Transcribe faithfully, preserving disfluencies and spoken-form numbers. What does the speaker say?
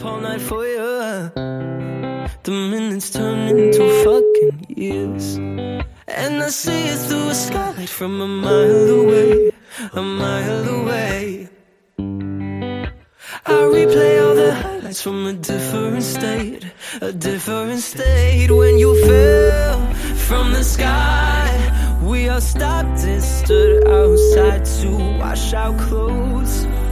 up all night for you. The minutes turn into fucking years, and I see it through a skylight from a mile away, a mile away. I replay all the highlights from a different state, a different state. When you fell from the sky, we all stopped and stood outside to wash our clothes.